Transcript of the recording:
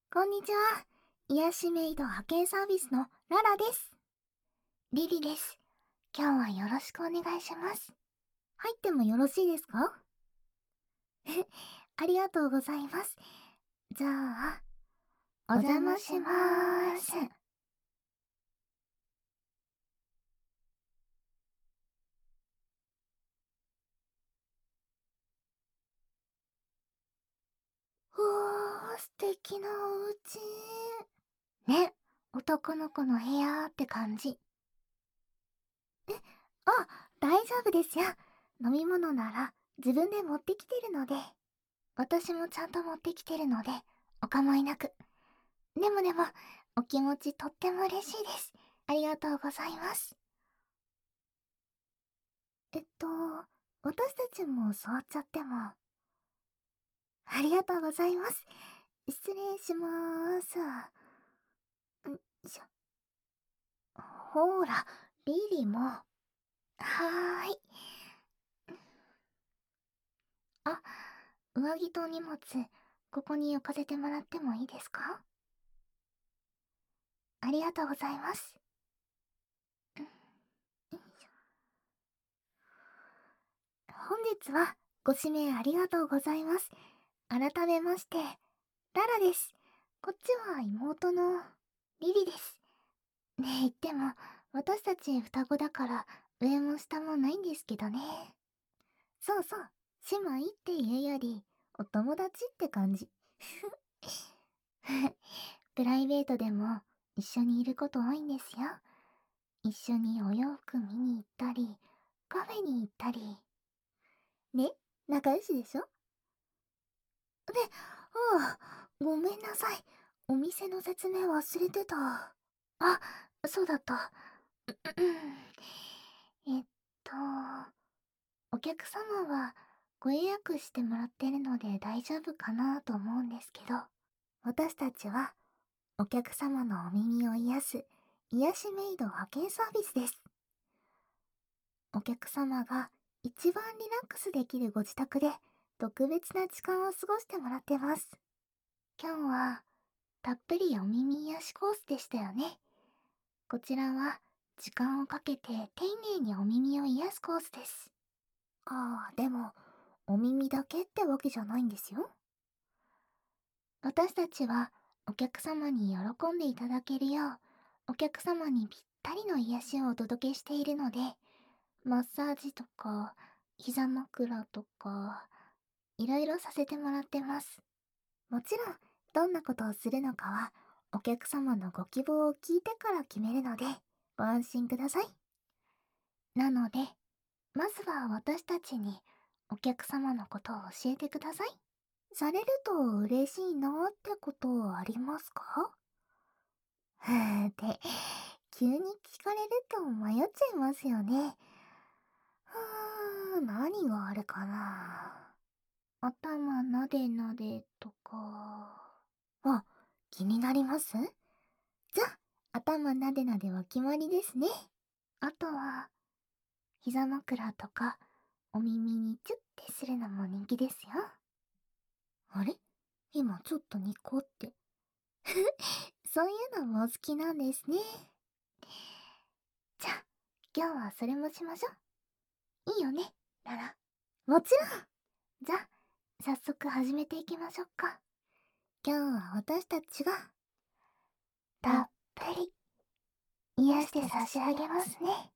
こんにちは。癒しメイド派遣サービスのララです。リリです。今日はよろしくお願いします。入ってもよろしいですか？ありがとうございます。じゃあ、お邪魔しまーす。うわー、素敵なお家。ね、男の子の部屋って感じ。あ、大丈夫ですよ。飲み物なら自分で持ってきてるので。私もちゃんと持ってきてるので、お構いなく。でも、お気持ちとっても嬉しいです。ありがとうございます。えっと、私たちも座っちゃっても。ありがとうございます。失礼しまーす。んしょ。ほーら、リリも。はーい。あ、上着と荷物、ここに置かせてもらってもいいですか？ありがとうございます。本日はご指名ありがとうございます。改めまして、ララです。こっちは妹のリリです。ねえ言っても、私たち双子だから上も下もないんですけどね。そうそう、姉妹っていうより、お友達って感じ。プライベートでも一緒にいること多いんですよ。一緒にお洋服見に行ったり、カフェに行ったり。ね、仲良しでしょ？で、ああ、ごめんなさい。お店の説明忘れてた。あ、そうだった。えっと、お客様はご予約してもらってるので大丈夫かなと思うんですけど、私たちはお客様のお耳を癒す癒しメイド派遣サービスです。お客様が一番リラックスできるご自宅で特別な時間を過ごしてもらってます。今日はたっぷりお耳癒しコースでしたよね。こちらは時間をかけて丁寧にお耳を癒すコースです。ああ、でも、お耳だけってわけじゃないんですよ。私たちはお客様に喜んでいただけるよう、お客様にぴったりの癒しをお届けしているので、マッサージとか、膝枕とか、いろいろさせてもらってます。もちろん、どんなことをするのかは、お客様のご希望を聞いてから決めるので、ご安心ください。なので、まずは私たちにお客様のことを教えてください。されると嬉しいなってことありますか？って急に聞かれると迷っちゃいますよね。何があるかな。頭なでなでとか。あ、気になります？じゃあ、頭なでなでは決まりですね。あとは、膝枕とか、お耳にチュッてするのも人気ですよ。あれ、今ちょっとニコって。そういうのもお好きなんですね。じゃあ、今日はそれもしましょう。いいよね、ララ。もちろん。じゃあ、早速始めていきましょうか。今日は私たちが、たっぷり、癒して差し上げますね。